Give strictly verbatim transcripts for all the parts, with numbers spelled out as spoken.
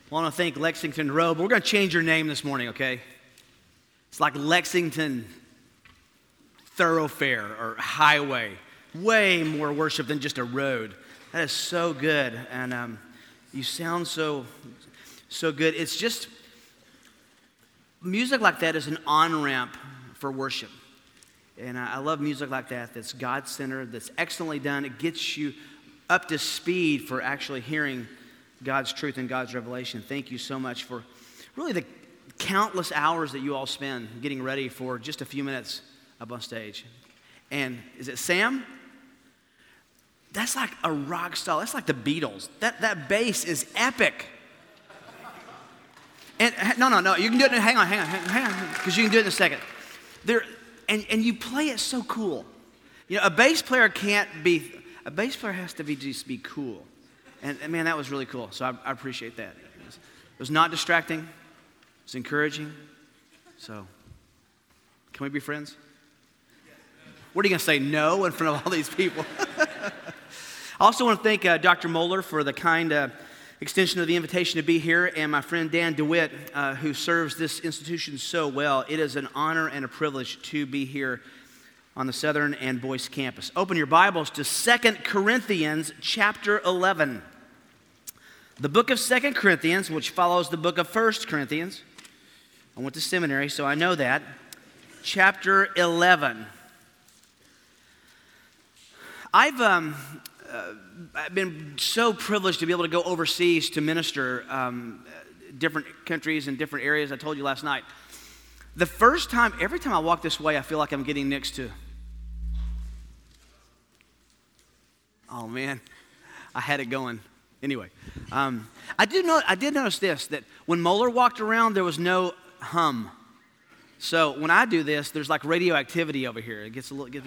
Well, I want to thank Lexington Road. We're going to change your name this morning, okay? It's like Lexington Thoroughfare or Highway. Way more worship than just a road. That is so good, and um, you sound so, so good. It's just, music like that is an on-ramp for worship. And I, I love music like that that's God-centered, that's excellently done. It gets you up to speed for actually hearing God's truth and God's revelation. Thank you so much for really the countless hours that you all spend getting ready for just a few minutes up on stage. And is it Sam? That's like a rock star. That's like the Beatles. That that bass is epic. And no, no, no. You can do it. Hang on, hang on, hang on, because you can do it in a second. There, and and you play it so cool. You know, a bass player can't be. A bass player has to be just be cool. And, and man, that was really cool. So I, I appreciate that. It was, it was not distracting. It was encouraging. So, can we be friends? What are you going to say, no, in front of all these people? I also want to thank uh, Doctor Moeller for the kind uh, extension of the invitation to be here, and my friend Dan DeWitt, uh, who serves this institution so well. It is an honor and a privilege to be here on the Southern and Boyce campus. Open your Bibles to Second Corinthians chapter eleven. The book of Second Corinthians, which follows the book of First Corinthians. I went to seminary, so I know that. Chapter eleven. I've um, uh, I've been so privileged to be able to go overseas to minister um, different countries and different areas. I told you last night. The first time, every time I walk this way, I feel like I'm getting next to. Oh man, I had it going. Anyway, um, I did know. I did notice this, that when Moeller walked around, there was no hum. So when I do this, there's like radioactivity over here. It gets a little. Gets,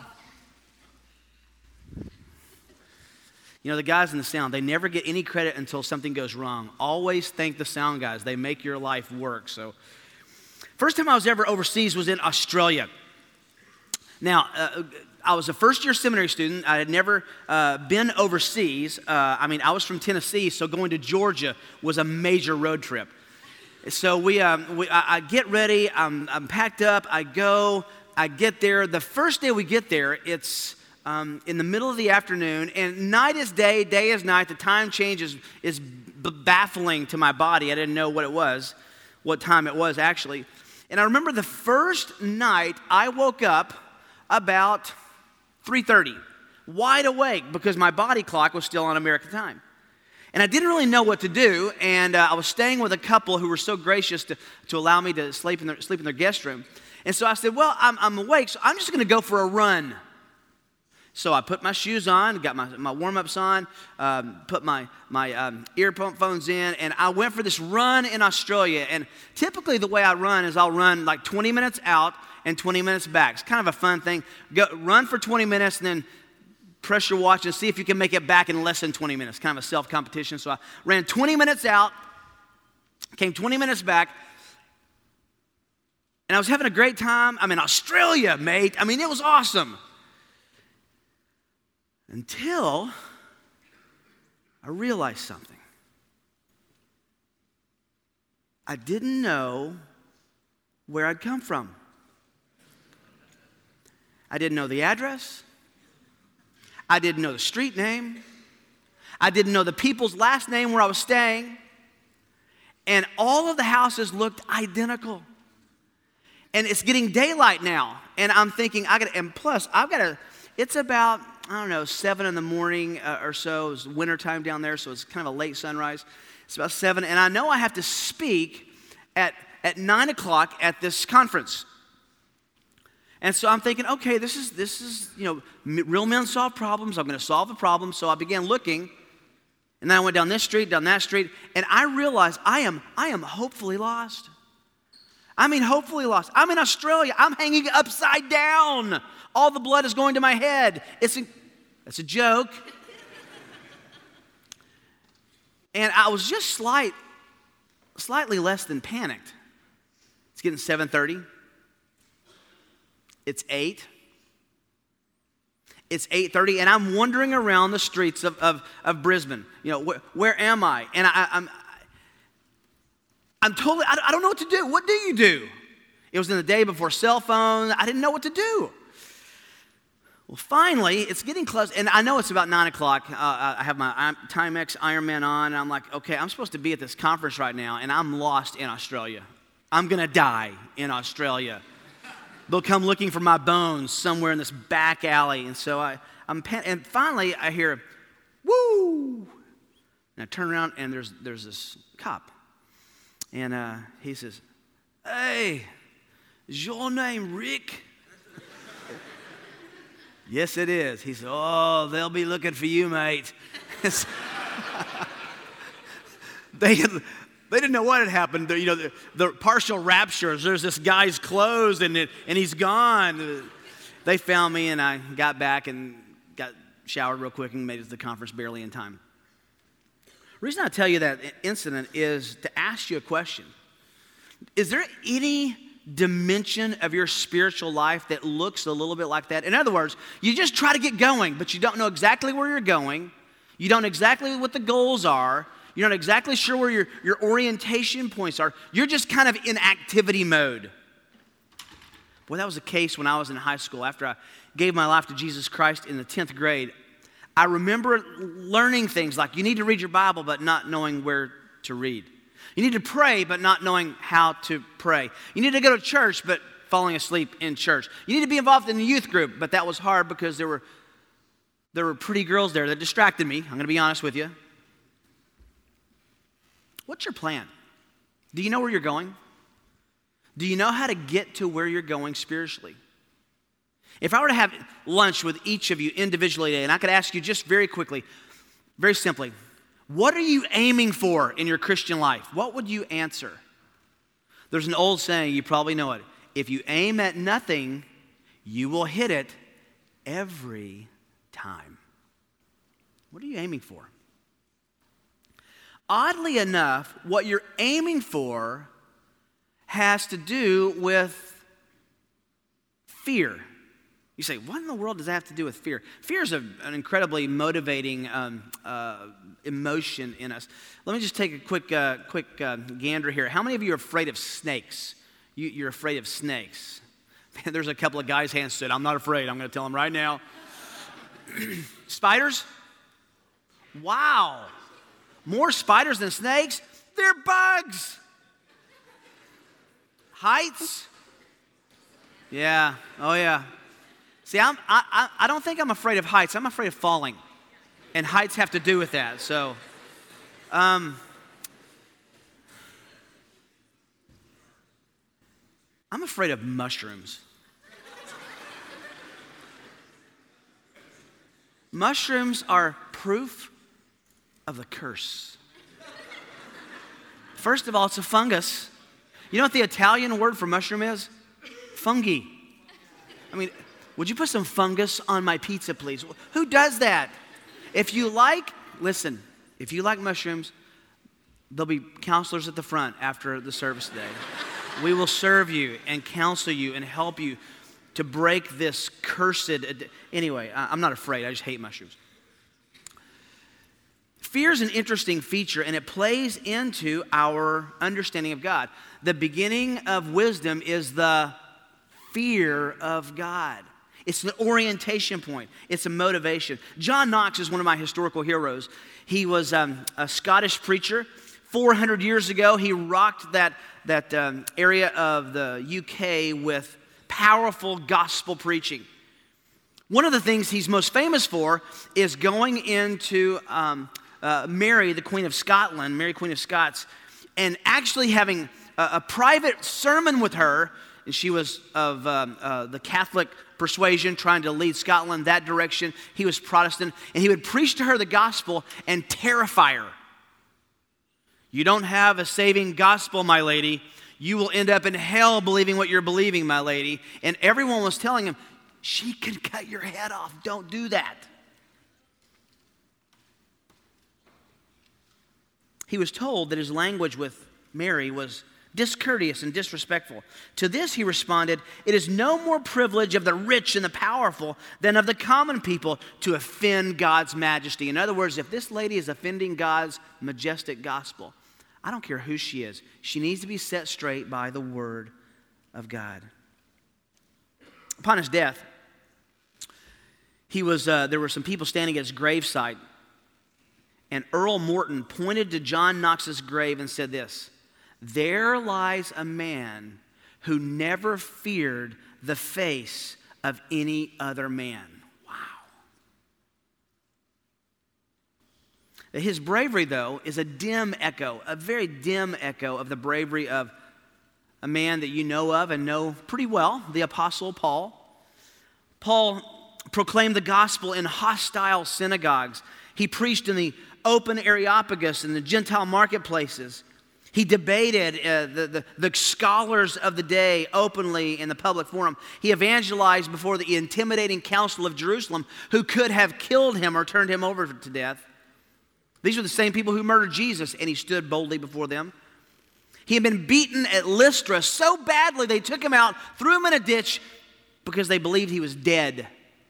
You know, the guys in the sound, they never get any credit until something goes wrong. Always thank the sound guys. They make your life work. So, first time I was ever overseas was in Australia. Now, uh, I was a first-year seminary student. I had never uh, been overseas. Uh, I mean, I was from Tennessee, so going to Georgia was a major road trip. So we, um, we I, I get ready. I'm, I'm packed up. I go. I get there. The first day we get there, it's Um, in the middle of the afternoon, and night is day, day is night. The time change is, is b- baffling to my body. I didn't know what it was, what time it was actually. And I remember the first night I woke up about three thirty, wide awake because my body clock was still on American time. And I didn't really know what to do, and uh, I was staying with a couple who were so gracious to, to allow me to sleep in, their, sleep in their guest room. And so I said, well, I'm, I'm awake, so I'm just going to go for a run. So I put my shoes on, got my, my warm-ups on, um, put my, my um, earphones in, and I went for this run in Australia. And typically the way I run is I'll run like twenty minutes out and twenty minutes back. It's kind of a fun thing. Go, run for twenty minutes and then press your watch and see if you can make it back in less than twenty minutes. Kind of a self-competition. So I ran twenty minutes out, came twenty minutes back, and I was having a great time. I'm in Australia, mate. I mean, it was awesome. Until I realized something. I didn't know where I'd come from. I didn't know the address. I didn't know the street name. I didn't know the people's last name where I was staying. And all of the houses looked identical. And it's getting daylight now. And I'm thinking, I got and plus, I've got to, it's about, I don't know, seven in the morning uh, or so. It's winter time down there, so it's kind of a late sunrise. It's about seven, and I know I have to speak at, at nine o'clock at this conference. And so I'm thinking, okay, this is, this is you know, m- real men solve problems. I'm going to solve the problem. So I began looking, and then I went down this street, down that street, and I realized I am, I am hopefully lost. I mean, hopefully lost. I'm in Australia. I'm hanging upside down. All the blood is going to my head. It's a, it's a joke. And I was just slight, slightly less than panicked. It's getting seven thirty. It's eight. It's eight thirty, and I'm wandering around the streets of, of, of Brisbane. You know, wh- where am I? And I, I'm, I'm totally, I, I don't know what to do. What do you do? It was in the day before cell phones. I didn't know what to do. Well, finally, it's getting close, and I know it's about nine o'clock. Uh, I have my Timex Ironman on, and I'm like, okay, I'm supposed to be at this conference right now, and I'm lost in Australia. I'm going to die in Australia. They'll come looking for my bones somewhere in this back alley, and so I, I'm, pan- and finally, I hear, woo! And I turn around, and there's there's this cop, and uh, he says, hey, is your name Rick? Yes, it is. He said, oh, they'll be looking for you, mate. they, they didn't know what had happened. The, you know, the, the partial raptures. There's this guy's clothes, and, it, and he's gone. They found me, and I got back and got showered real quick and made it to the conference barely in time. The reason I tell you that incident is to ask you a question. Is there any dimension of your spiritual life that looks a little bit like that? In other words, you just try to get going, but you don't know exactly where you're going. You don't know exactly what the goals are. You're not exactly sure where your, your orientation points are. You're just kind of in activity mode. Boy, that was the case when I was in high school. After I gave my life to Jesus Christ in the tenth grade, I remember learning things like you need to read your Bible, but not knowing where to read. You need to pray, but not knowing how to pray. You need to go to church, but falling asleep in church. You need to be involved in the youth group, but that was hard because there were, there were pretty girls there that distracted me. I'm going to be honest with you. What's your plan? Do you know where you're going? Do you know how to get to where you're going spiritually? If I were to have lunch with each of you individually today, and I could ask you just very quickly, very simply, what are you aiming for in your Christian life? What would you answer? There's an old saying, you probably know it. If you aim at nothing, you will hit it every time. What are you aiming for? Oddly enough, what you're aiming for has to do with fear. You say, what in the world does that have to do with fear? Fear is a, an incredibly motivating um, uh, emotion in us. Let me just take a quick uh, quick uh, gander here. How many of you are afraid of snakes? You, you're afraid of snakes. Man, there's a couple of guys' hands stood. I'm not afraid. I'm going to tell them right now. Spiders? Wow. More spiders than snakes? They're bugs. Heights? Yeah. Oh, yeah. See, I'm, I, I, I don't think I'm afraid of heights. I'm afraid of falling. And heights have to do with that. So, um, I'm afraid of mushrooms. Mushrooms are proof of the curse. First of all, it's a fungus. You know what the Italian word for mushroom is? Fungi. I mean, would you put some fungus on my pizza, please? Who does that? If you like, listen, if you like mushrooms, there'll be counselors at the front after the service today. We will serve you and counsel you and help you to break this cursed... Ad- anyway, I'm not afraid. I just hate mushrooms. Fear is an interesting feature, and it plays into our understanding of God. The beginning of wisdom is the fear of God. It's an orientation point. It's a motivation. John Knox is one of my historical heroes. He was um, a Scottish preacher. four hundred years ago, he rocked that, that um, area of the U K with powerful gospel preaching. One of the things he's most famous for is going into um, uh, Mary, the Queen of Scotland, Mary, Queen of Scots, and actually having a, a private sermon with her. And she was of um, uh, the Catholic persuasion, trying to lead Scotland that direction. He was Protestant, and he would preach to her the gospel and terrify her. You don't have a saving gospel, my lady. You will end up in hell believing what you're believing, my lady. And everyone was telling him, she can cut your head off. Don't do that. He was told that his language with Mary was discourteous and disrespectful. To this he responded, it is no more privilege of the rich and the powerful than of the common people to offend God's majesty. In other words, if this lady is offending God's majestic gospel, I don't care who she is. She needs to be set straight by the word of God. Upon his death, he was, uh, there were some people standing at his gravesite, and Earl Morton pointed to John Knox's grave and said this, "There lies a man who never feared the face of any other man." His bravery, though, is a dim echo, a very dim echo of the bravery of a man that you know of and know pretty well, the Apostle Paul. Paul proclaimed the gospel in hostile synagogues. He preached in the open Areopagus and the Gentile marketplaces. He debated uh, the, the, the scholars of the day openly in the public forum. He evangelized before the intimidating council of Jerusalem, who could have killed him or turned him over to death. These were the same people who murdered Jesus, and he stood boldly before them. He had been beaten at Lystra so badly they took him out, threw him in a ditch because they believed he was dead.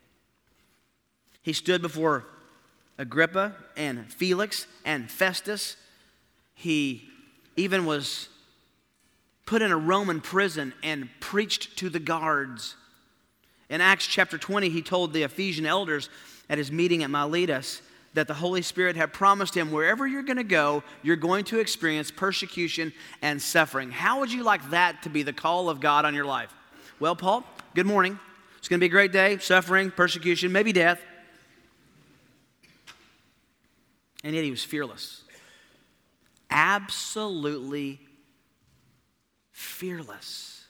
He stood before Agrippa and Felix and Festus. He even was put in a Roman prison and preached to the guards. In Acts chapter twenty, he told the Ephesian elders at his meeting at Miletus that the Holy Spirit had promised him, wherever you're going to go, you're going to experience persecution and suffering. How would you like that to be the call of God on your life? Well, Paul, good morning. It's going to be a great day. Suffering, persecution, maybe death. And yet he was fearless. Absolutely fearless.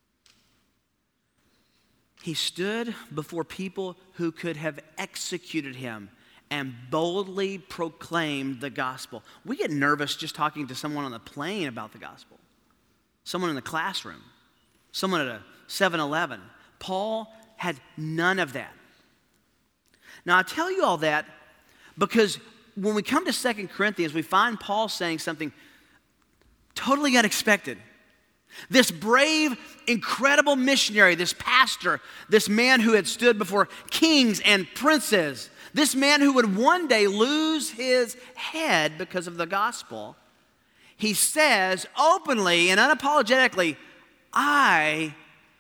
He stood before people who could have executed him and boldly proclaimed the gospel. We get nervous just talking to someone on the plane about the gospel, someone in the classroom, someone at a seven eleven. Paul had none of that. Now, I tell you all that because when we come to Second Corinthians, we find Paul saying something totally unexpected. This brave, incredible missionary, this pastor, this man who had stood before kings and princes, this man who would one day lose his head because of the gospel, he says openly and unapologetically, "I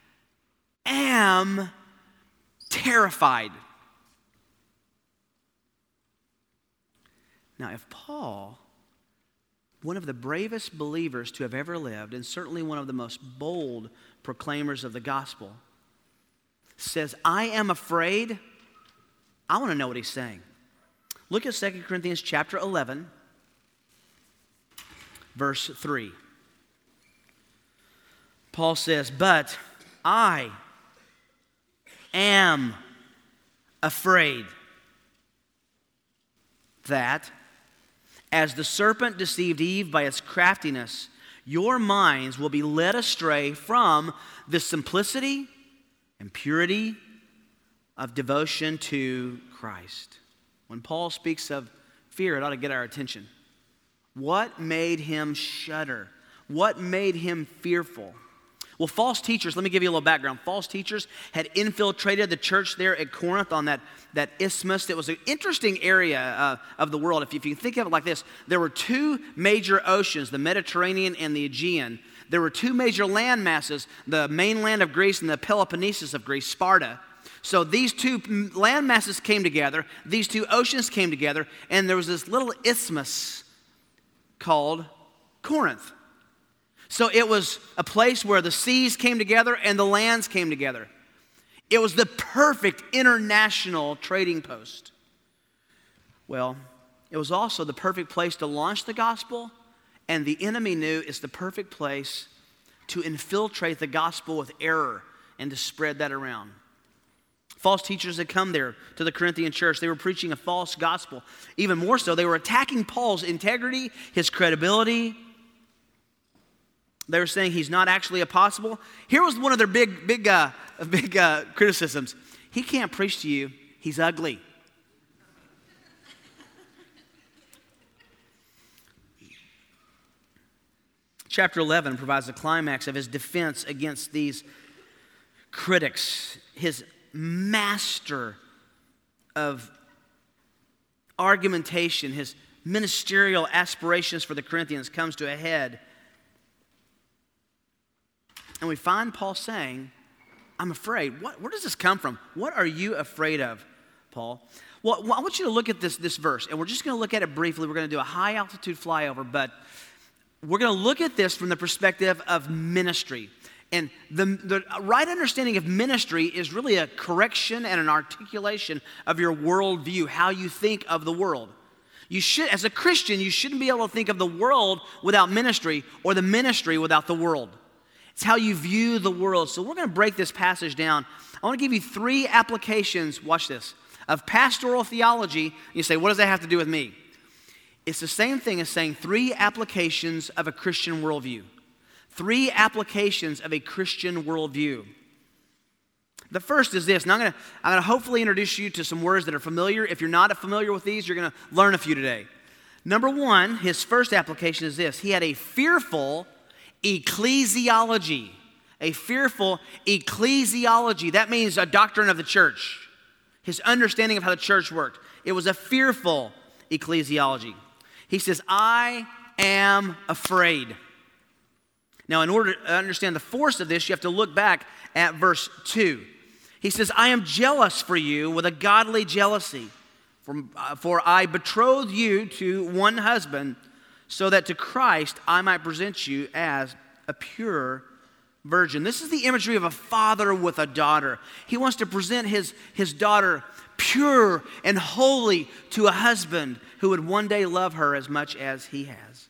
am terrified." Now, if Paul, one of the bravest believers to have ever lived, and certainly one of the most bold proclaimers of the gospel, says, "I am afraid," I want to know what he's saying. Look at Second Corinthians chapter eleven, verse three. Paul says, "But I am afraid that, as the serpent deceived Eve by its craftiness, your minds will be led astray from the simplicity and purity of devotion to Christ." When Paul speaks of fear, it ought to get our attention. What made him shudder? What made him fearful? Well, false teachers, let me give you a little background. False teachers had infiltrated the church there at Corinth on that, that isthmus. It was an interesting area uh, of the world. If you, if you think of it like this, there were two major oceans, the Mediterranean and the Aegean. There were two major land masses, the mainland of Greece and the Peloponnesus of Greece, Sparta. So these two land masses came together, these two oceans came together, and there was this little isthmus called Corinth. So it was a place where the seas came together and the lands came together. It was the perfect international trading post. Well, it was also the perfect place to launch the gospel, and the enemy knew it's the perfect place to infiltrate the gospel with error and to spread that around. False teachers had come there to the Corinthian church. They were preaching a false gospel. Even more so, they were attacking Paul's integrity, his credibility. They were saying he's not actually apostle. Here was one of their big, big, uh, big uh, criticisms. He can't preach to you. He's ugly. Chapter eleven provides the climax of his defense against these critics. His master of argumentation, his ministerial aspirations for the Corinthians comes to a head. And we find Paul saying, I'm afraid. What, where does this come from? What are you afraid of, Paul? Well, I want you to look at this, this verse, and we're just going to look at it briefly. We're going to do a high-altitude flyover, but we're going to look at this from the perspective of ministry. And the, the right understanding of ministry is really a correction and an articulation of your worldview, how you think of the world. You should, as a Christian, you shouldn't be able to think of the world without ministry or the ministry without the world. It's how you view the world. So we're going to break this passage down. I want to give you three applications, watch this, of pastoral theology. You say, what does that have to do with me? It's the same thing as saying three applications of a Christian worldview. Three applications of a Christian worldview. The first is this, and I'm going to I'm going to hopefully introduce you to some words that are familiar. If you're not familiar with these, you're going to learn a few today. Number one, his first application is this. He had a fearful ecclesiology. A fearful ecclesiology. That means a doctrine of the church. His understanding of how the church worked. It was a fearful ecclesiology. He says, I am afraid. Now, in order to understand the force of this, you have to look back at verse two. He says, I am jealous for you with a godly jealousy, for, uh, for I betrothed you to one husband, so that to Christ I might present you as a pure virgin. This is the imagery of a father with a daughter. He wants to present his, his daughter pure and holy to a husband who would one day love her as much as he has.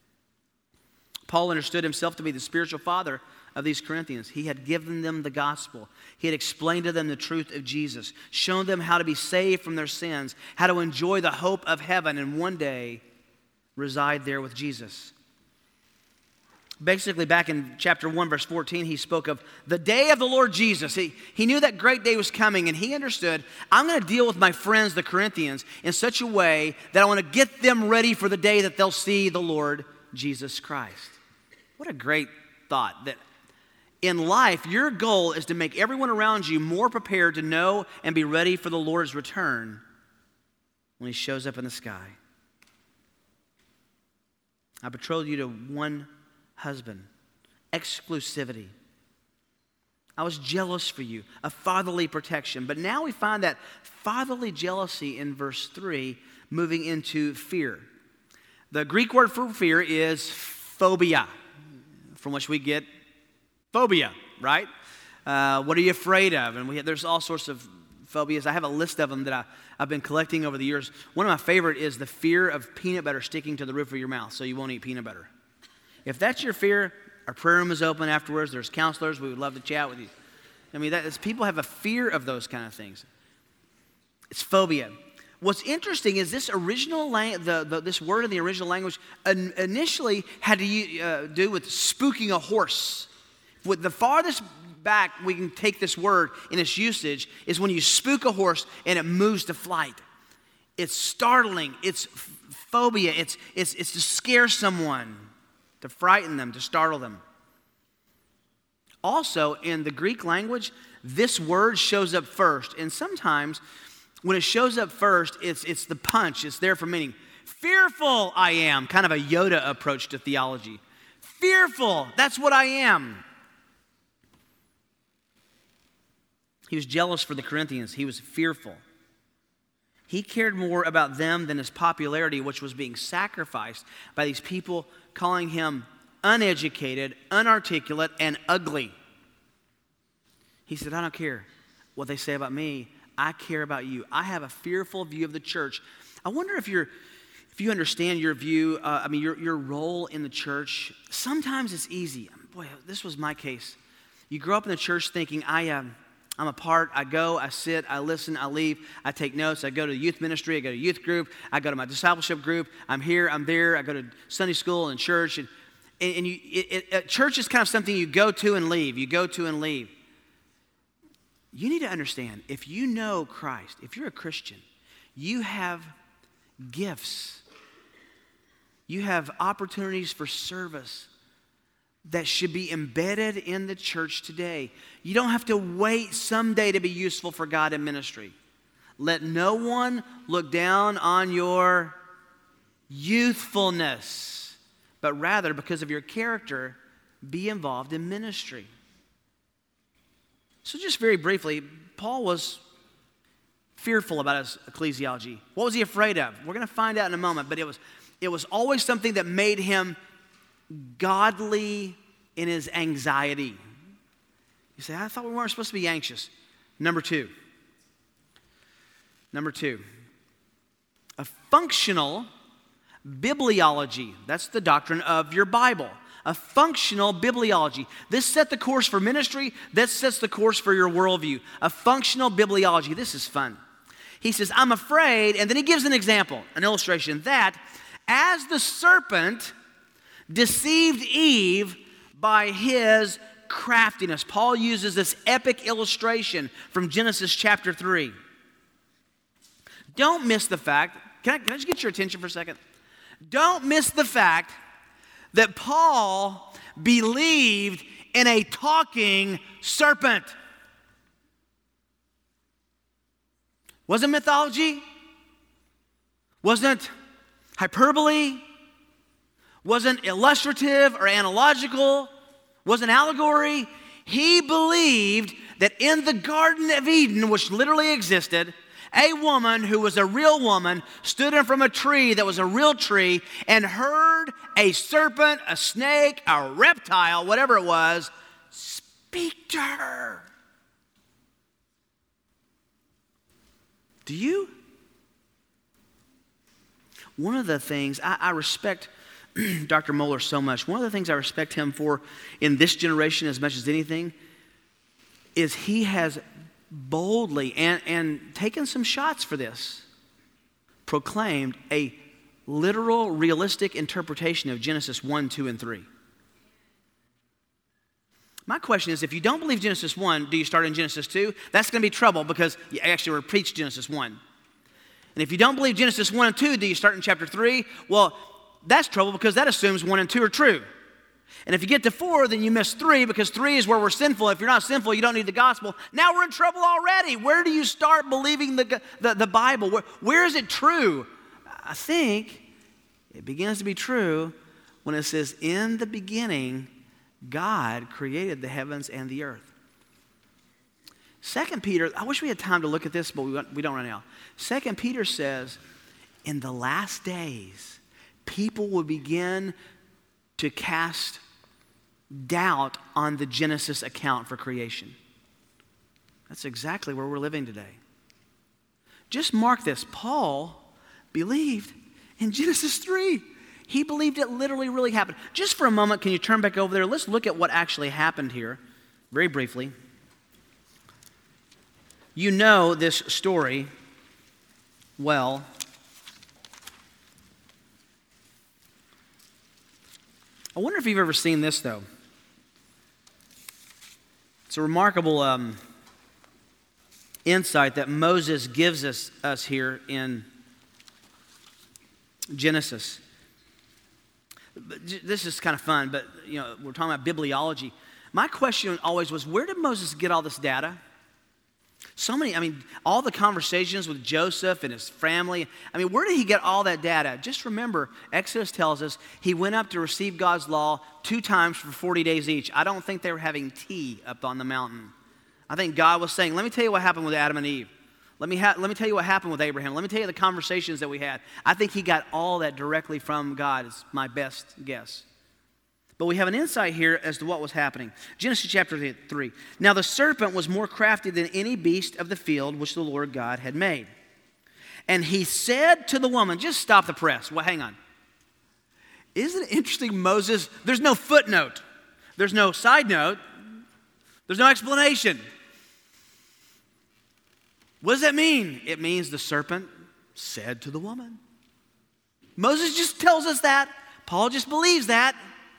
Paul understood himself to be the spiritual father of these Corinthians. He had given them the gospel. He had explained to them the truth of Jesus, shown them how to be saved from their sins, how to enjoy the hope of heaven, and one day reside there with Jesus. Basically, back in chapter one, verse fourteen, he spoke of the day of the Lord Jesus. He, he knew that great day was coming, and he understood, I'm going to deal with my friends, the Corinthians, in such a way that I want to get them ready for the day that they'll see the Lord Jesus Christ. What a great thought, that in life, your goal is to make everyone around you more prepared to know and be ready for the Lord's return when he shows up in the sky. I betrothed you to one husband. Exclusivity. I was jealous for you, a fatherly protection. But now we find that fatherly jealousy in verse three, moving into fear. The Greek word for fear is phobia, from which we get phobia, right? Uh, what are you afraid of? And we have, there's all sorts of phobias. I have a list of them that I, I've been collecting over the years. One of my favorite is the fear of peanut butter sticking to the roof of your mouth so you won't eat peanut butter. If that's your fear, our prayer room is open afterwards. There's counselors. We would love to chat with you. I mean, that is, people have a fear of those kind of things. It's phobia. What's interesting is this original lang- the, the this word in the original language in, initially had to uh, do with spooking a horse. With the farthest back we can take this word in its usage is when you spook a horse and it moves to flight. It's startling. It's f- phobia. It's it's it's to scare someone, to frighten them, to startle them. Also, in the Greek language, this word shows up first, and sometimes when it shows up first, it's, it's the punch. It's there for meaning. Fearful I am, kind of a Yoda approach to theology. Fearful, that's what I am. He was jealous for the Corinthians. He was fearful. He cared more about them than his popularity, which was being sacrificed by these people calling him uneducated, unarticulate, and ugly. He said, I don't care what they say about me. I care about you. I have a fearful view of the church. I wonder if you're, if you understand your view, uh, I mean, your, your role in the church. Sometimes it's easy. Boy, this was my case. You grow up in the church thinking, I am, I'm a part. I go, I sit, I listen, I leave, I take notes. I go to youth ministry. I go to youth group. I go to my discipleship group. I'm here, I'm there. I go to Sunday school and church. And, and, and you, it, it, church is kind of something you go to and leave. You go to and leave. You need to understand, if you know Christ, if you're a Christian, you have gifts. You have opportunities for service that should be embedded in the church today. You don't have to wait someday to be useful for God in ministry. Let no one look down on your youthfulness, but rather because of your character, be involved in ministry. So just very briefly, Paul was fearful about his ecclesiology. What was he afraid of? We're going to find out in a moment, but it was, it was always something that made him godly in his anxiety. You say, I thought we weren't supposed to be anxious. Number two. Number two. A functional bibliology. That's the doctrine of your Bible. A functional bibliology. This set the course for ministry. This sets the course for your worldview. A functional bibliology. This is fun. He says, I'm afraid, and then he gives an example, an illustration, that as the serpent deceived Eve by his craftiness. Paul uses this epic illustration from Genesis chapter three. Don't miss the fact, can I, can I just get your attention for a second? Don't miss the fact that Paul believed in a talking serpent. Wasn't mythology? Wasn't hyperbole? Wasn't illustrative or analogical? Wasn't allegory? He believed that in the Garden of Eden, which literally existed, a woman who was a real woman stood in from a tree that was a real tree and heard a serpent, a snake, a reptile, whatever it was, speak to her. Do you? One of the things I, I respect Doctor Mohler so much, one of the things I respect him for in this generation as much as anything is he has boldly and, and taken some shots for this, proclaimed a literal, realistic interpretation of Genesis one, two, and three. My question is, if you don't believe Genesis one, do you start in Genesis two? That's going to be trouble because you actually preach Genesis one. And if you don't believe Genesis one and two, do you start in chapter three? Well, that's trouble because that assumes one and two are true. And if you get to four, then you miss three because three is where we're sinful. If you're not sinful, you don't need the gospel. Now we're in trouble already. Where do you start believing the, the, the Bible? Where, where is it true? I think it begins to be true when it says, in the beginning, God created the heavens and the earth. Second Peter, I wish we had time to look at this, but we, we don't right now. Second Peter says, in the last days, people will begin to cast doubt on the Genesis account for creation. That's exactly where we're living today. Just mark this. Paul believed in Genesis three. He believed it literally really happened. Just for a moment, can you turn back over there? Let's look at what actually happened here, very briefly. You know this story well. I wonder if you've ever seen this, though. It's a remarkable um, insight that Moses gives us, us here in Genesis. This is kind of fun, but you know, we're talking about bibliology. My question always was, where did Moses get all this data? So many, I mean, all the conversations with Joseph and his family. I mean, where did he get all that data? Just remember, Exodus tells us he went up to receive God's law two times for forty days each. I don't think they were having tea up on the mountain. I think God was saying, let me tell you what happened with Adam and Eve. Let me, ha- let me tell you what happened with Abraham. Let me tell you the conversations that we had. I think he got all that directly from God, is my best guess. But we have an insight here as to what was happening. Genesis chapter three. Now the serpent was more crafty than any beast of the field which the Lord God had made. And he said to the woman, just stop the press. Well, hang on. Isn't it interesting, Moses, there's no footnote. There's no side note. There's no explanation. What does that mean? It means the serpent said to the woman. Moses just tells us that. Paul just believes that.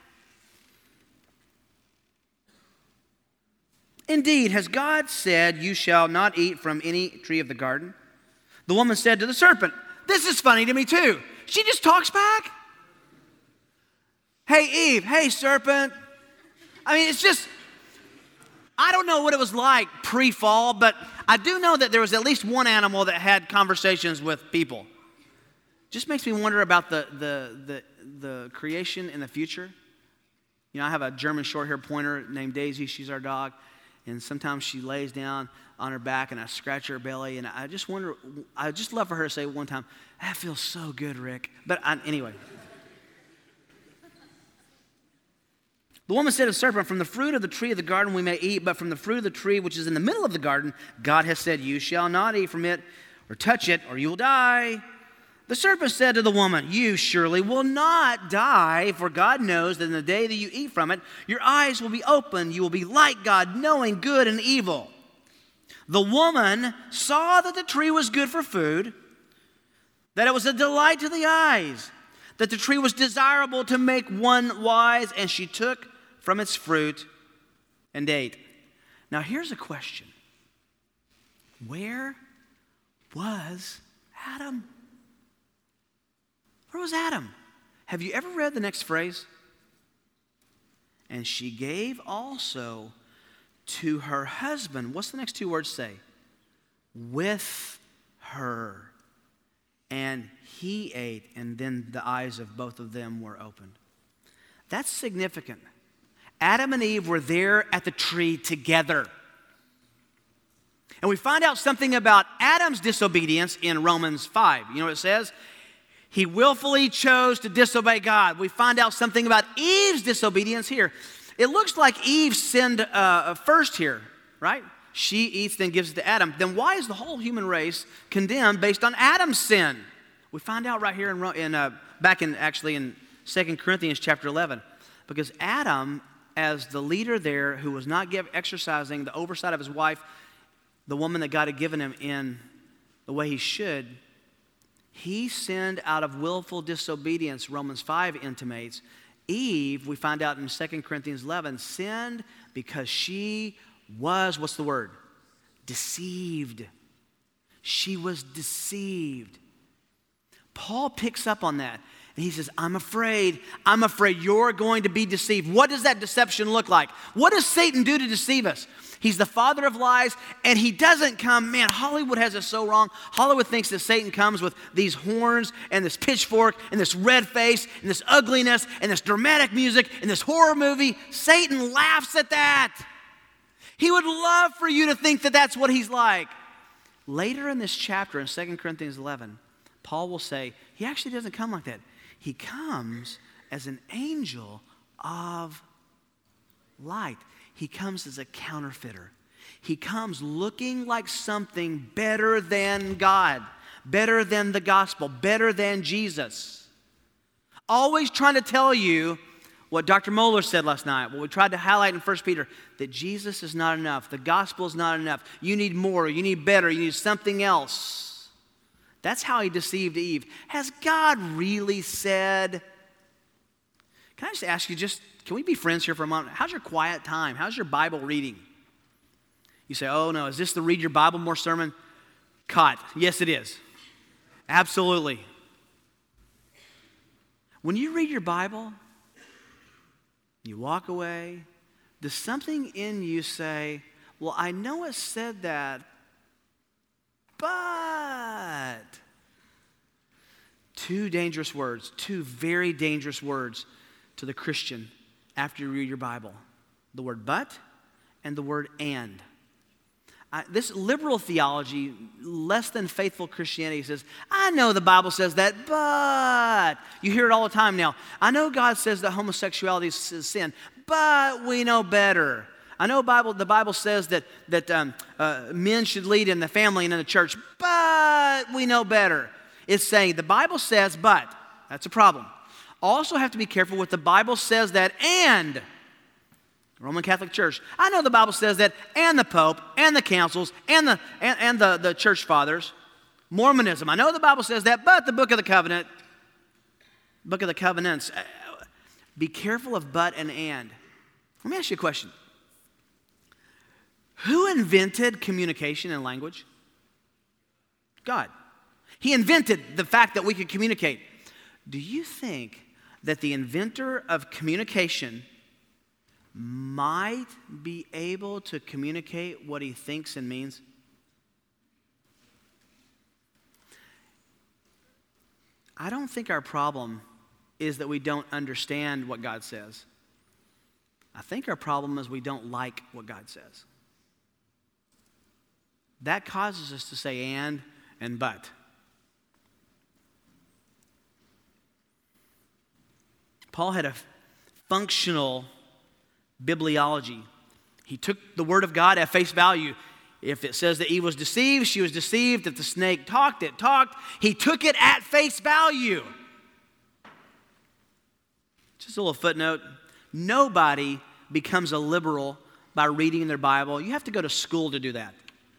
Indeed, has God said, you shall not eat from any tree of the garden? The woman said to the serpent, this is funny to me too. She just talks back. Hey, Eve, hey, serpent. I mean, it's just, I don't know what it was like pre-fall, but I do know that there was at least one animal that had conversations with people. just makes me wonder about the, the, the, the creation in the future. You know, I have a German short-haired pointer named Daisy. She's our dog. And sometimes she lays down on her back and I scratch her belly. And I just wonder, I just love for her to say one time, that feels so good, Rick. But I, anyway. The woman said to the serpent, from the fruit of the tree of the garden we may eat, but from the fruit of the tree which is in the middle of the garden, God has said, you shall not eat from it or touch it, or you will die. The serpent said to the woman, you surely will not die, for God knows that in the day that you eat from it, your eyes will be opened. You will be like God, knowing good and evil. The woman saw that the tree was good for food, that it was a delight to the eyes, that the tree was desirable to make one wise, and she took from its fruit and ate. Now here's a question. Where was Adam? Where was Adam? Have you ever read the next phrase? And she gave also to her husband. What's the next two words say? With her. And he ate, and then the eyes of both of them were opened. That's significant. Adam and Eve were there at the tree together. And we find out something about Adam's disobedience in Romans five. You know what it says? He willfully chose to disobey God. We find out something about Eve's disobedience here. It looks like Eve sinned uh, first here, right? She eats, then gives it to Adam. Then why is the whole human race condemned based on Adam's sin? We find out right here in, in uh, back in actually in Second Corinthians chapter eleven, because Adam, as the leader there, who was not give, exercising the oversight of his wife, the woman that God had given him in the way he should, he sinned out of willful disobedience, Romans five intimates. Eve, we find out in Second Corinthians eleven, sinned because she was, what's the word? Deceived. She was deceived. Paul picks up on that. And he says, I'm afraid, I'm afraid you're going to be deceived. What does that deception look like? What does Satan do to deceive us? He's the father of lies, and he doesn't come, man, Hollywood has it so wrong. Hollywood thinks that Satan comes with these horns and this pitchfork and this red face and this ugliness and this dramatic music and this horror movie. Satan laughs at that. He would love for you to think that that's what he's like. Later in this chapter, in Second Corinthians eleven, Paul will say, he actually doesn't come like that. He comes as an angel of light. He comes as a counterfeiter. He comes looking like something better than God, better than the gospel, better than Jesus. Always trying to tell you what Doctor Moeller said last night, what we tried to highlight in First Peter, that Jesus is not enough. The gospel is not enough. You need more. You need better. You need something else. That's how he deceived Eve. Has God really said, can I just ask you, just can we be friends here for a moment? How's your quiet time? How's your Bible reading? You say, oh no, is this the read your Bible more sermon? Caught. Yes, it is. Absolutely. When you read your Bible, you walk away, does something in you say, well, I know it said that, but two dangerous words, two very dangerous words to the Christian after you read your Bible. The word but and the word and. Uh, this liberal theology, less than faithful Christianity says, I know the Bible says that, but. You hear it all the time now. I know God says that homosexuality is sin, but we know better. I know Bible, the Bible says that, that um, uh, men should lead in the family and in the church, but we know better. It's saying the Bible says, but. That's a problem. Also have to be careful with the Bible says that and. Roman Catholic Church. I know the Bible says that and the Pope and the councils and the, and, and the, the church fathers. Mormonism. I know the Bible says that, but the Book of the Covenant, Book of the Covenants. Be careful of but and and. Let me ask you a question. Who invented communication and language? God. He invented the fact that we could communicate. Do you think that the inventor of communication might be able to communicate what he thinks and means? I don't think our problem is that we don't understand what God says. I think our problem is we don't like what God says. That causes us to say and and but. Paul had a functional bibliology. He took the word of God at face value. If it says that Eve was deceived, she was deceived. If the snake talked, it talked. He took it at face value. Just a little footnote. Nobody becomes a liberal by reading their Bible. You have to go to school to do that.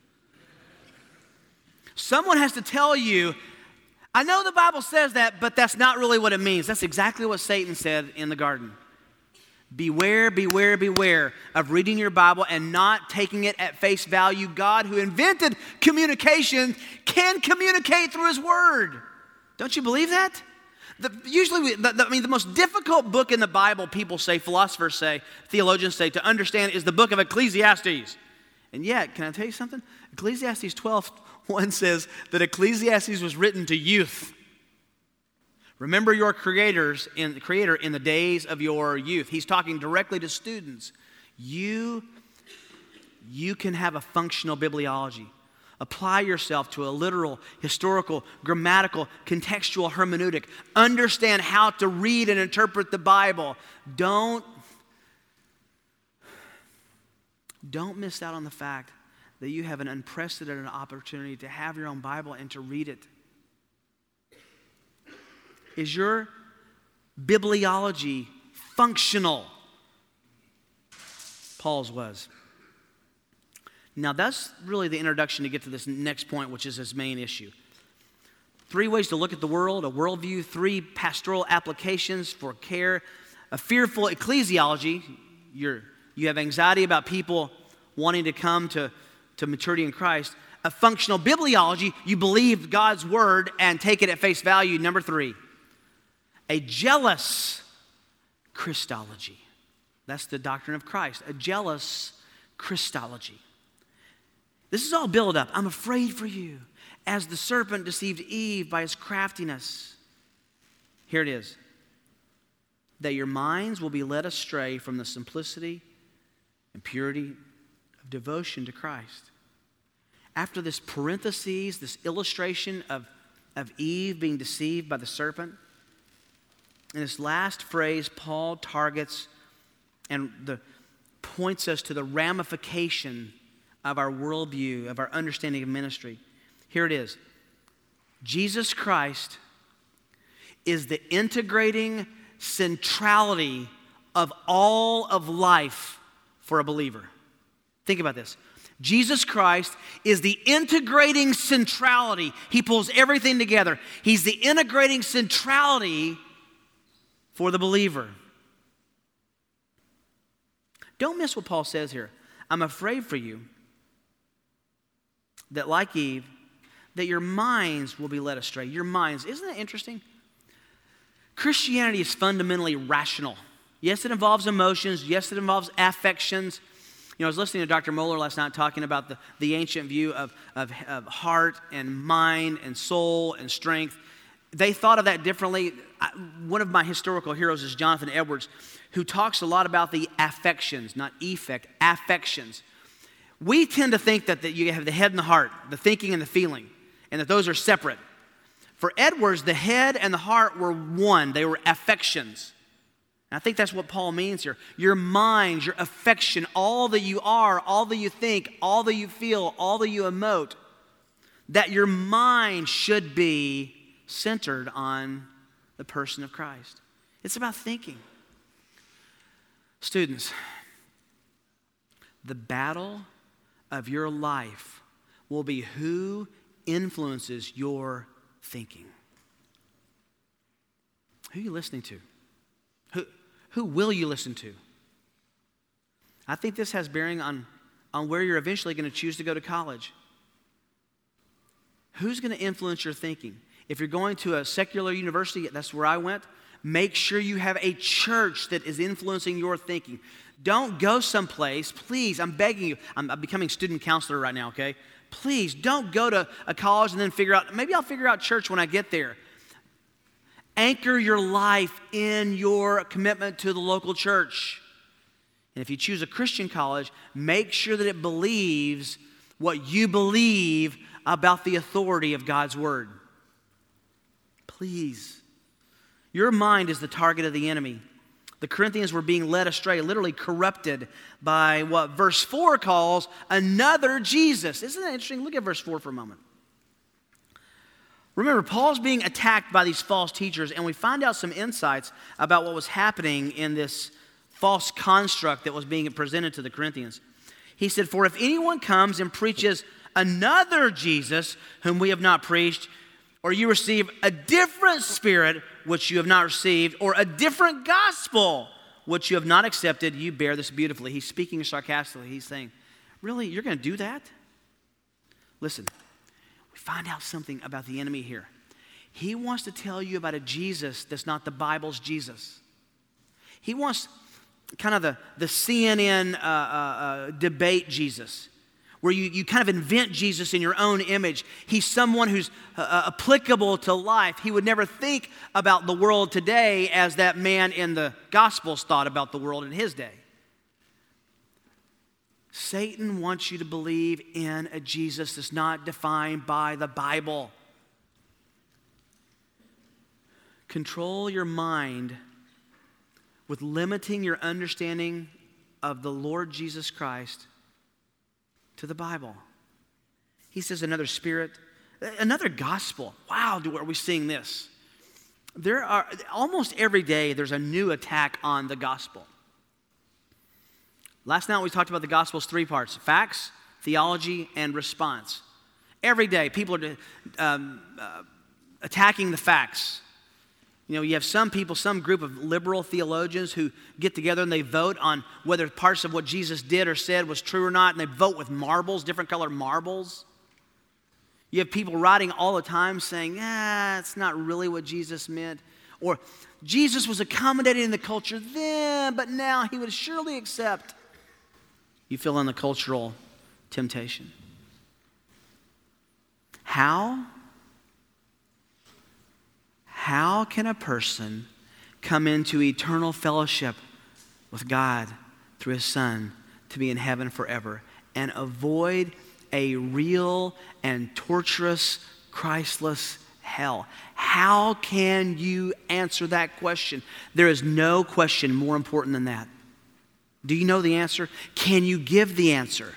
Someone has to tell you, I know the Bible says that, but that's not really what it means. That's exactly what Satan said in the garden. Beware, beware, beware of reading your Bible and not taking it at face value. God, who invented communication, can communicate through His Word. Don't you believe that? The, usually, we, the, the, I mean, the most difficult book in the Bible, people say, philosophers say, theologians say, to understand is the book of Ecclesiastes. And yet, can I tell you something? Ecclesiastes twelve one says that Ecclesiastes was written to youth. Remember your creators in the creator in the days of your youth. He's talking directly to students. You, you can have a functional bibliology. Apply yourself to a literal, historical, grammatical, contextual hermeneutic. Understand how to read and interpret the Bible. Don't, don't miss out on the fact that you have an unprecedented opportunity to have your own Bible and to read it. Is your bibliology functional? Paul's was. Now that's really the introduction to get to this next point, which is his main issue. Three ways to look at the world, a worldview, three pastoral applications for care, a fearful ecclesiology. You're, you have anxiety about people wanting to come to, to maturity in Christ. A functional bibliology, you believe God's word and take it at face value. Number three, a jealous Christology. That's the doctrine of Christ, a jealous Christology. This is all built up. I'm afraid for you, as the serpent deceived Eve by his craftiness. Here it is. That your minds will be led astray from the simplicity and purity of devotion to Christ. After this parenthesis, this illustration of, of Eve being deceived by the serpent, in this last phrase, Paul targets and the, points us to the ramification of our worldview, of our understanding of ministry. Here it is. Jesus Christ is the integrating centrality of all of life for a believer. Think about this. Jesus Christ is the integrating centrality. He pulls everything together. He's the integrating centrality for the believer. Don't miss what Paul says here. I'm afraid for you that, like Eve, that your minds will be led astray. Your minds. Isn't that interesting? Christianity is fundamentally rational. Yes, it involves emotions. Yes, it involves affections. You know, I was listening to Doctor Moeller last night talking about the, the ancient view of, of, of heart and mind and soul and strength. They thought of that differently. I, one of my historical heroes is Jonathan Edwards, who talks a lot about the affections, not effect, affections. We tend to think that, that you have the head and the heart, the thinking and the feeling, and that those are separate. For Edwards, the head and the heart were one. They were affections. And I think that's what Paul means here. Your mind, your affection, all that you are, all that you think, all that you feel, all that you emote, that your mind should be centered on the person of Christ. It's about thinking. Students, the battle of your life will be who influences your thinking. Who are you listening to? Who, who will you listen to? I think this has bearing on, on where you're eventually going to choose to go to college. Who's going to influence your thinking? If you're going to a secular university, that's where I went, make sure you have a church that is influencing your thinking. Don't go someplace, please, I'm begging you. I'm, I'm becoming student counselor right now, okay? Please don't go to a college and then figure out, maybe I'll figure out church when I get there. Anchor your life in your commitment to the local church. And if you choose a Christian college, make sure that it believes what you believe about the authority of God's Word. Please. Your mind is the target of the enemy. The Corinthians were being led astray, literally corrupted by what verse four calls another Jesus. Isn't that interesting? Look at verse four for a moment. Remember, Paul's being attacked by these false teachers, and we find out some insights about what was happening in this false construct that was being presented to the Corinthians. He said, "For if anyone comes and preaches another Jesus whom we have not preached, or you receive a different spirit which you have not received, or a different gospel which you have not accepted, you bear this beautifully." He's speaking sarcastically. He's saying, really, you're going to do that? Listen, we find out something about the enemy here. He wants to tell you about a Jesus that's not the Bible's Jesus. He wants kind of the, the C N N uh, uh, uh, debate Jesus, where you, you kind of invent Jesus in your own image. He's someone who's uh, applicable to life. He would never think about the world today as that man in the Gospels thought about the world in his day. Satan wants you to believe in a Jesus that's not defined by the Bible. Control your mind with limiting your understanding of the Lord Jesus Christ to the Bible. He says another spirit, another gospel. Wow, are we seeing this? There are, almost every day there's a new attack on the gospel. Last night we talked about the gospel's three parts: facts, theology, and response. Every day people are um, uh, attacking the facts. You know, you have some people, some group of liberal theologians who get together and they vote on whether parts of what Jesus did or said was true or not, and they vote with marbles, different colored marbles. You have people writing all the time saying, ah, it's not really what Jesus meant. Or, Jesus was accommodating in the culture then, but now he would surely accept. You fill in the cultural temptation. How? How can a person come into eternal fellowship with God through His Son to be in heaven forever and avoid a real and torturous, Christless hell? How can you answer that question? There is no question more important than that. Do you know the answer? Can you give the answer?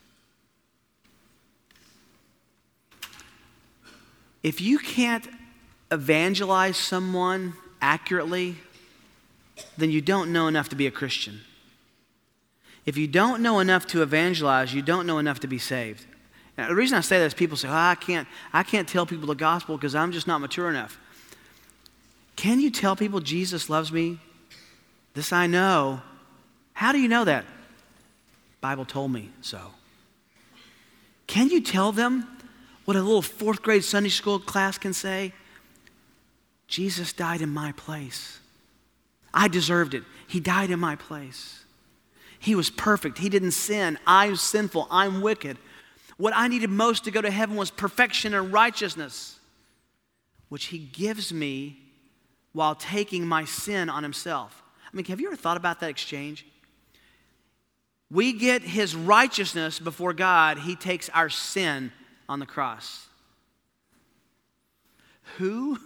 If you can't evangelize someone accurately, then you don't know enough to be a Christian. If you don't know enough to evangelize, you don't know enough to be saved. Now, the reason I say that is people say, oh, I can't, I can't tell people the gospel because I'm just not mature enough. Can you tell people Jesus loves me? This I know. How do you know that? The Bible told me so. Can you tell them what a little fourth grade Sunday school class can say? Jesus died in my place. I deserved it. He died in my place. He was perfect. He didn't sin. I'm sinful. I'm wicked. What I needed most to go to heaven was perfection and righteousness, which He gives me while taking my sin on Himself. I mean, have you ever thought about that exchange? We get His righteousness before God. He takes our sin on the cross. Who?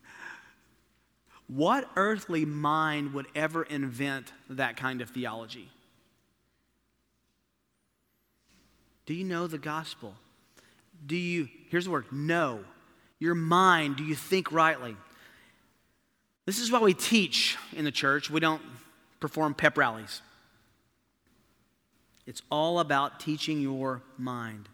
What earthly mind would ever invent that kind of theology? Do you know the gospel? Do you, here's the word, know. Your mind, do you think rightly? This is why we teach in the church. We don't perform pep rallies. It's all about teaching your mind.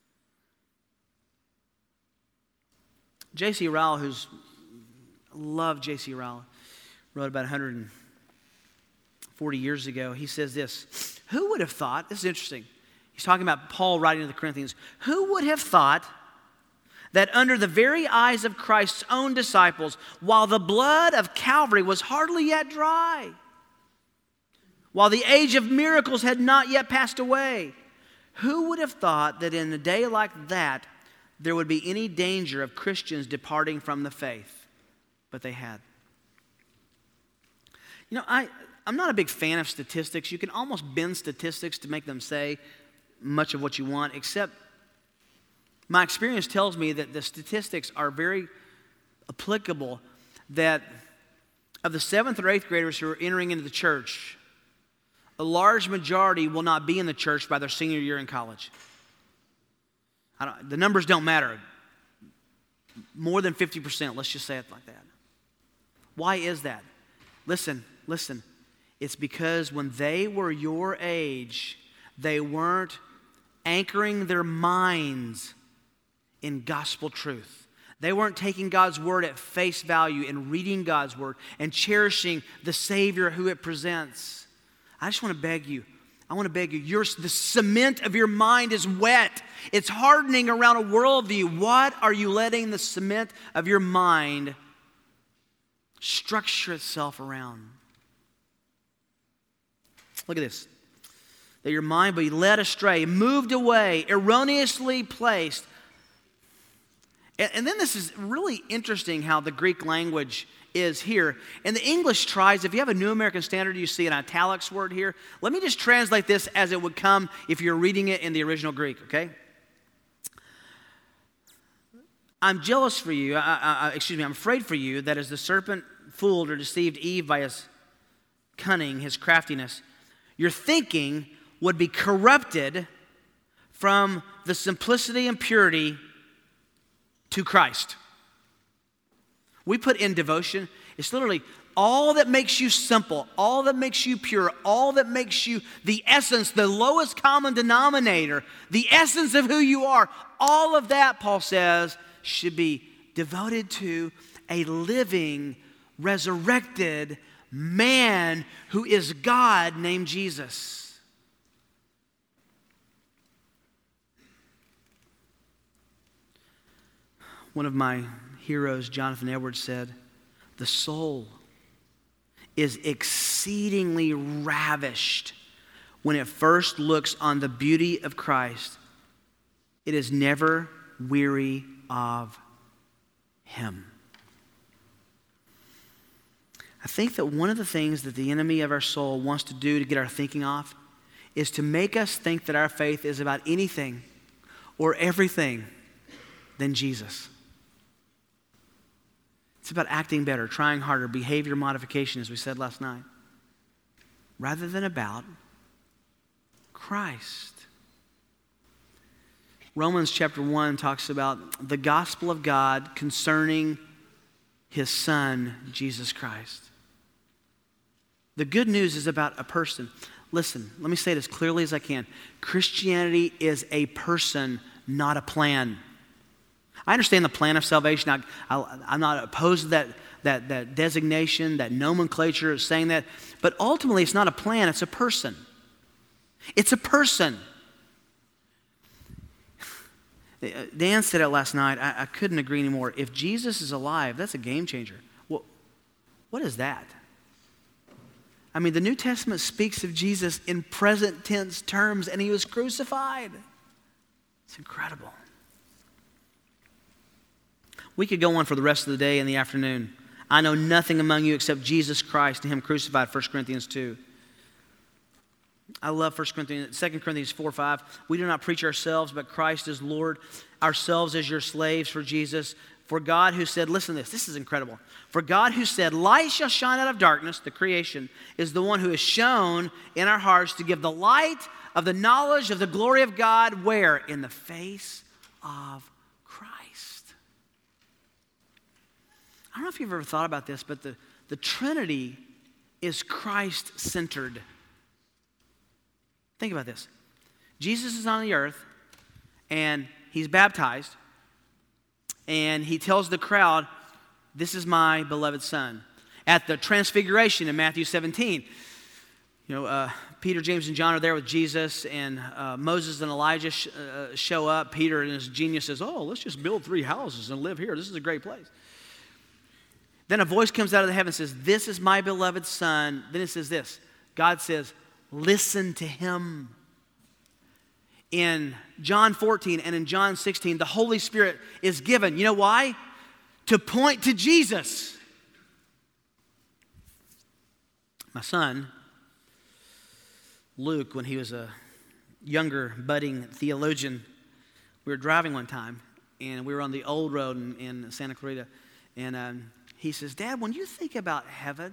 J C Ryle, who's I love J C Ryle, wrote about one hundred forty years ago. He says this: who would have thought, this is interesting, he's talking about Paul writing to the Corinthians, who would have thought that under the very eyes of Christ's own disciples, while the blood of Calvary was hardly yet dry, while the age of miracles had not yet passed away, who would have thought that in a day like that there would be any danger of Christians departing from the faith? But they had. You know, I, I'm not a big fan of statistics. You can almost bend statistics to make them say much of what you want, except my experience tells me that the statistics are very applicable, that of the seventh or eighth graders who are entering into the church, a large majority will not be in the church by their senior year in college. I don't, the numbers don't matter. More than fifty percent, let's just say it like that. Why is that? Listen, listen. It's because when they were your age, they weren't anchoring their minds in gospel truth. They weren't taking God's word at face value and reading God's word and cherishing the Savior who it presents. I just want to beg you. I want to beg you. Your, the cement of your mind is wet. It's hardening around a worldview. What are you letting the cement of your mind structure itself around? Look at this. That your mind be led astray, moved away, erroneously placed. And, and then this is really interesting how the Greek language is here. And the English tries, if you have a New American Standard, you see an italics word here. Let me just translate this as it would come if you're reading it in the original Greek, okay? I'm jealous for you, I, I, excuse me, I'm afraid for you that as the serpent fooled or deceived Eve by his cunning, his craftiness, your thinking would be corrupted from the simplicity and purity to Christ. We put in devotion, it's literally all that makes you simple, all that makes you pure, all that makes you the essence, the lowest common denominator, the essence of who you are. All of that, Paul says, should be devoted to a living, resurrected man who is God named Jesus. One of my heroes, Jonathan Edwards, said, the soul is exceedingly ravished when it first looks on the beauty of Christ. It is never weary of Him. I think that one of the things that the enemy of our soul wants to do to get our thinking off is to make us think that our faith is about anything or everything than Jesus. It's about acting better, trying harder, behavior modification, as we said last night, rather than about Christ. Romans chapter one talks about the gospel of God concerning His Son, Jesus Christ. The good news is about a person. Listen, let me say it as clearly as I can. Christianity is a person, not a plan. I understand the plan of salvation. I, I, I'm not opposed to that, that, that designation, that nomenclature of saying that. But ultimately, it's not a plan, it's a person. It's a person. Dan said it last night. I, I couldn't agree anymore. If Jesus is alive, that's a game changer. Well, what is that? I mean, the New Testament speaks of Jesus in present tense terms, and He was crucified. It's incredible. We could go on for the rest of the day and the afternoon. I know nothing among you except Jesus Christ and Him crucified, First Corinthians two. I love First Corinthians, Second Corinthians four five. We do not preach ourselves, but Christ is Lord, ourselves as your slaves for Jesus. For God who said, listen to this, this is incredible. For God who said, light shall shine out of darkness, the creation, is the one who is shown in our hearts to give the light of the knowledge of the glory of God, where? In the face of Christ. I don't know if you've ever thought about this, but the, the Trinity is Christ-centered. Think about this. Jesus is on the earth, and He's baptized, and He tells the crowd, this is my beloved Son. At the transfiguration in Matthew seventeen, you know, uh, Peter, James, and John are there with Jesus, and uh, Moses and Elijah sh- uh, show up. Peter and his genius says, oh, let's just build three houses and live here. This is a great place. Then a voice comes out of the heaven and says, this is my beloved Son. Then it says this, God says, listen to Him. In John fourteen and in John sixteen, the Holy Spirit is given. You know why? To point to Jesus. My son, Luke, when he was a younger, budding theologian, we were driving one time, and we were on the old road in, in Santa Clarita, and um, he says, Dad, when you think about heaven,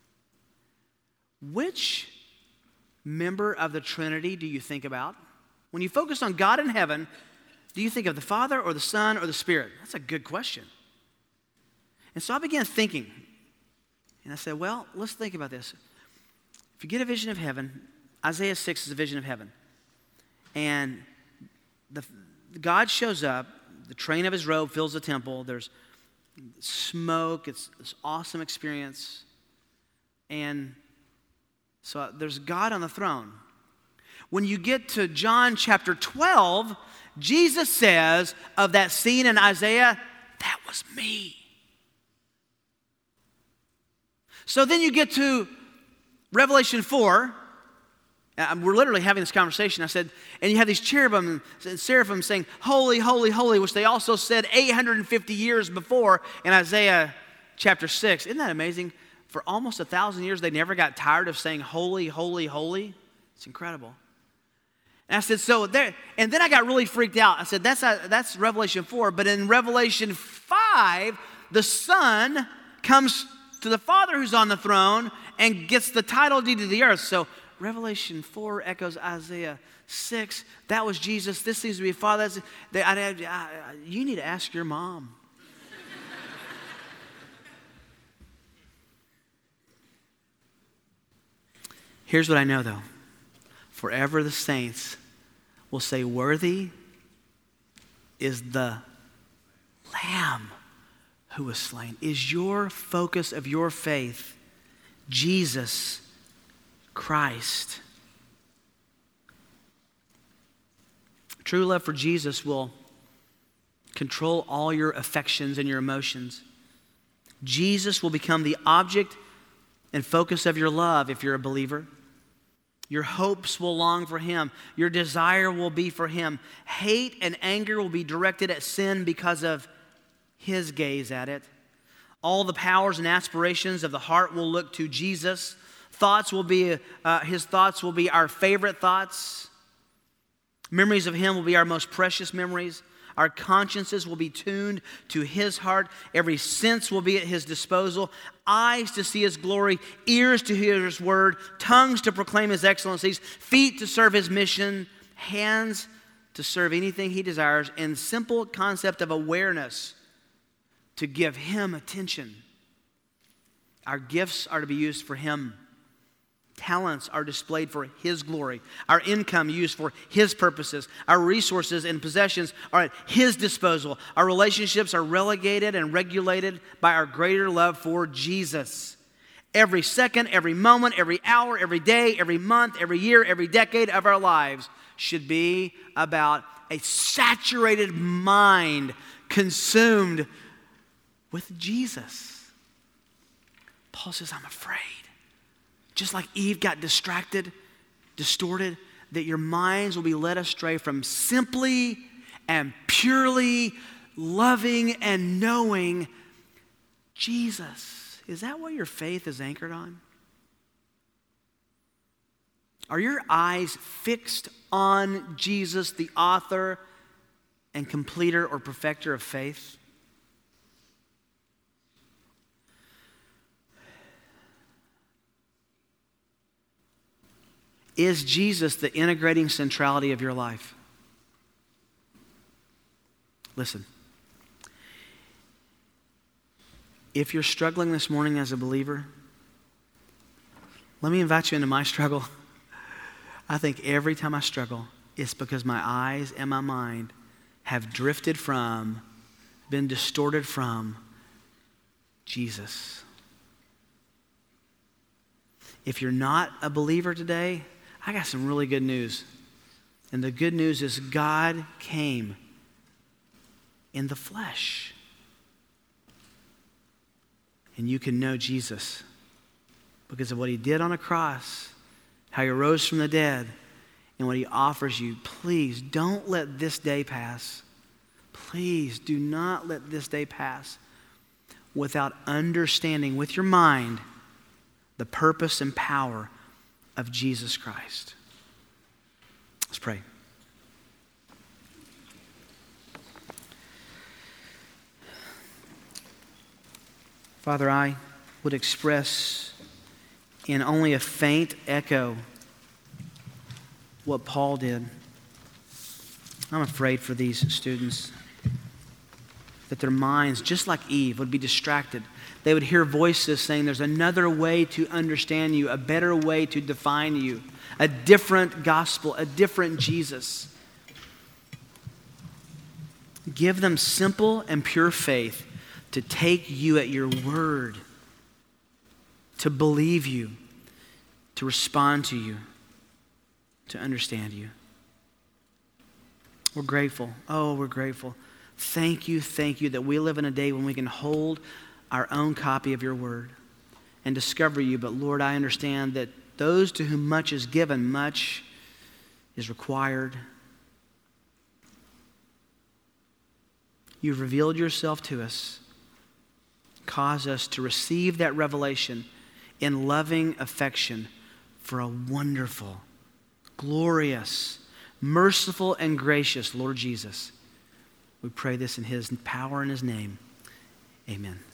which member of the Trinity do you think about? When you focus on God in heaven, do you think of the Father or the Son or the Spirit? That's a good question. And so I began thinking, and I said, well, let's think about this. If you get a vision of heaven, Isaiah six is a vision of heaven. And the, God shows up, the train of his robe fills the temple, there's smoke, it's this awesome experience. And so there's God on the throne. When you get to John chapter twelve, Jesus says of that scene in Isaiah, that was me. So then you get to Revelation four. We're literally having this conversation. I said, and you have these cherubim and seraphim saying, holy, holy, holy, which they also said eight hundred fifty years before in Isaiah chapter six. Isn't that amazing? For almost a thousand years, they never got tired of saying holy, holy, holy. It's incredible. And I said, so there, and then I got really freaked out. I said, that's, a, that's Revelation four, but in Revelation five, the Son comes to the Father who's on the throne and gets the title deed of the earth. So Revelation four echoes Isaiah six. That was Jesus. This seems to be Father. They, I, I, I, you need to ask your mom. Here's what I know, though. Forever the saints will say, worthy is the Lamb who was slain. Is your focus of your faith Jesus Christ? True love for Jesus will control all your affections and your emotions. Jesus will become the object and focus of your love if you're a believer. Your hopes will long for him. Your desire will be for him. Hate and anger will be directed at sin because of his gaze at it. All the powers and aspirations of the heart will look to Jesus. Thoughts will be, uh, his thoughts will be our favorite thoughts. Memories of him will be our most precious memories. Our consciences will be tuned to his heart. Every sense will be at his disposal. Eyes to see his glory, ears to hear his word, tongues to proclaim his excellencies, feet to serve his mission, hands to serve anything he desires, and simple concept of awareness to give him attention. Our gifts are to be used for him. Talents are displayed for his glory. Our income used for his purposes. Our resources and possessions are at his disposal. Our relationships are relegated and regulated by our greater love for Jesus. Every second, every moment, every hour, every day, every month, every year, every decade of our lives should be about a saturated mind consumed with Jesus. Paul says, I'm afraid. Just like Eve got distracted, distorted, that your minds will be led astray from simply and purely loving and knowing Jesus. Is that what your faith is anchored on? Are your eyes fixed on Jesus, the author and completer or perfecter of faith? Is Jesus the integrating centrality of your life? Listen. If you're struggling this morning as a believer, let me invite you into my struggle. I think every time I struggle, it's because my eyes and my mind have drifted from, been distorted from Jesus. If you're not a believer today, I got some really good news. And the good news is God came in the flesh. And you can know Jesus because of what he did on a cross, how he rose from the dead, and what he offers you. Please don't let this day pass. Please do not let this day pass without understanding with your mind the purpose and power of Jesus Christ. Let's pray. Father, I would express in only a faint echo what Paul did. I'm afraid for these students that their minds, just like Eve, would be distracted. They would hear voices saying there's another way to understand you, a better way to define you, a different gospel, a different Jesus. Give them simple and pure faith to take you at your word, to believe you, to respond to you, to understand you. We're grateful. Oh, we're grateful. Thank you, thank you that we live in a day when we can hold our own copy of your word and discover you. But Lord, I understand that those to whom much is given, much is required. You've revealed yourself to us. Cause us to receive that revelation in loving affection for a wonderful, glorious, merciful, and gracious Lord Jesus. We pray this in his power and his name. Amen.